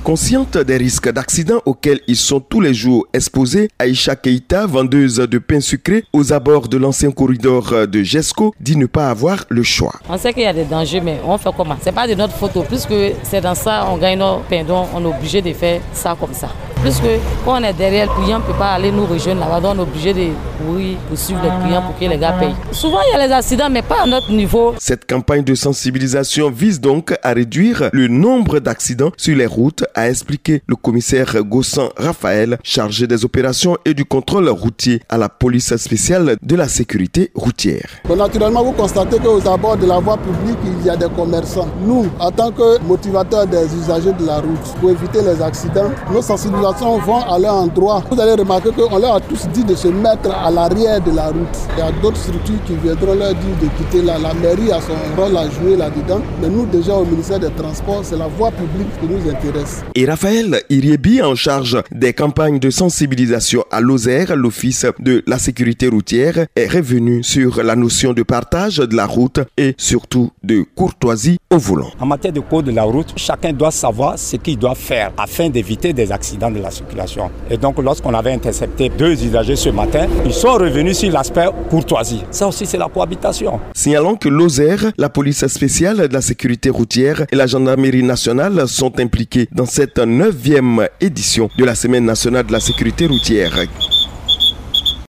Consciente des risques d'accidents auxquels ils sont tous les jours exposés, Aïcha Keïta, vendeuse de pain sucré aux abords de l'ancien corridor de Jesco, dit ne pas avoir le choix. On sait qu'il y a des dangers, mais on fait comment? C'est pas de notre faute, puisque c'est dans ça on gagne nos pains, donc on est obligé de faire ça comme ça. Puisque quand on est derrière le client, on ne peut pas aller nous rejoindre là-bas, donc on est obligé de courir pour suivre les clients pour que les gars payent. Souvent il y a les accidents, mais pas à notre niveau. Cette campagne de sensibilisation vise donc à réduire le nombre d'accidents sur les routes, a expliqué le commissaire Gossan Raphaël, chargé des opérations et du contrôle routier à la police spéciale de la sécurité routière. Bon, naturellement, vous constatez qu'aux abords de la voie publique, il y a des commerçants. Nous, en tant que motivateurs des usagers de la route, pour éviter les accidents, nos sensibilisations vont à leur endroit. Vous allez remarquer qu'on leur a tous dit de se mettre à l'arrière de la route. Il y a d'autres structures qui viendront leur dire de quitter là. La mairie a son rôle à jouer là-dedans. Mais nous, déjà au ministère des Transports, c'est la voie publique qui nous intéresse. Et Raphaël Iriebi, en charge des campagnes de sensibilisation à Lozère, l'Office de la sécurité routière, est revenu sur la notion de partage de la route et surtout de courtoisie au volant. En matière de code de la route, chacun doit savoir ce qu'il doit faire afin d'éviter des accidents de la circulation. Et donc, lorsqu'on avait intercepté 2 usagers ce matin, ils sont revenus sur l'aspect courtoisie. Ça aussi, c'est la cohabitation. Signalons que Lozère, la police spéciale de la sécurité routière et la gendarmerie nationale sont impliqués dans cette 9e édition de la Semaine nationale de la sécurité routière.